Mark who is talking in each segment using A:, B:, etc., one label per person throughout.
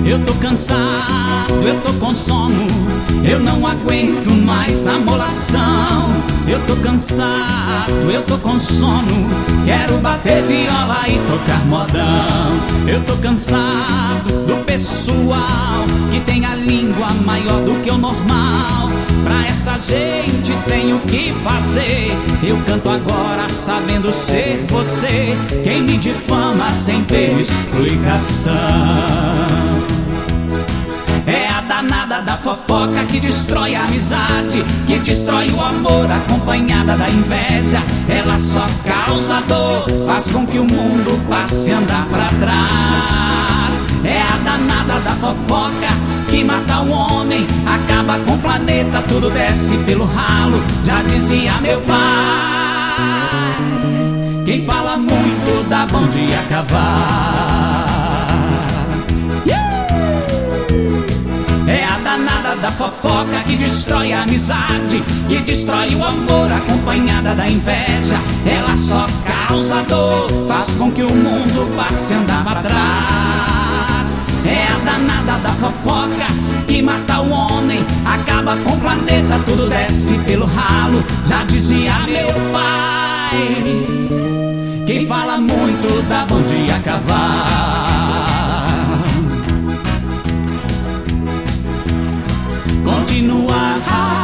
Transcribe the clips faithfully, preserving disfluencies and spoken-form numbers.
A: Eu tô cansado, eu tô com sono, eu não aguento mais a molação. Eu tô cansado, eu tô com sono, quero bater viola e tocar modão. Eu tô cansado do pessoal que tem a língua maior do que o normal. Pra essa gente sem o que fazer, eu canto agora sabendo ser você quem me difama sem ter explicação. É a danada da fofoca que destrói a amizade, que destrói o amor acompanhada da inveja. Ela só causa dor, faz com que o mundo passe a andar pra trás. É a danada da fofoca que mata o homem, acaba com o planeta, tudo desce pelo ralo. Já dizia meu pai, quem fala muito dá bom dia a cavar. É a danada da fofoca que destrói a amizade, que destrói o amor acompanhada da inveja. Ela só causa dor, faz com que o mundo passe a andar pra trás. É a danada da fofoca que mata o homem, acaba com o planeta, tudo desce pelo ralo. Já dizia meu pai, quem fala muito dá bom dia a cavar. Continuar,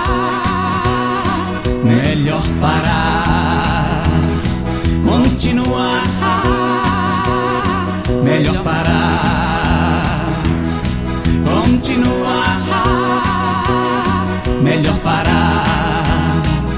A: melhor parar. Continuar, melhor parar. Continuar, melhor parar.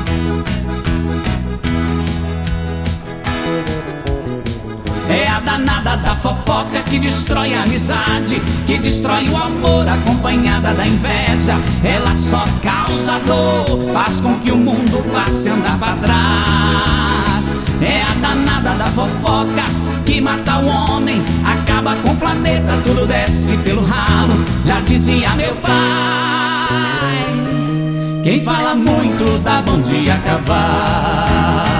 A: É a danada da fofoca que destrói a amizade, que destrói o amor acompanhada da inveja. Ela só causa dor, faz com que o mundo passe a andar pra trás. É a danada da fofoca que mata o homem, acaba com o planeta, tudo desce pelo ralo. Já dizia meu pai, quem fala muito dá bom dia a cavar.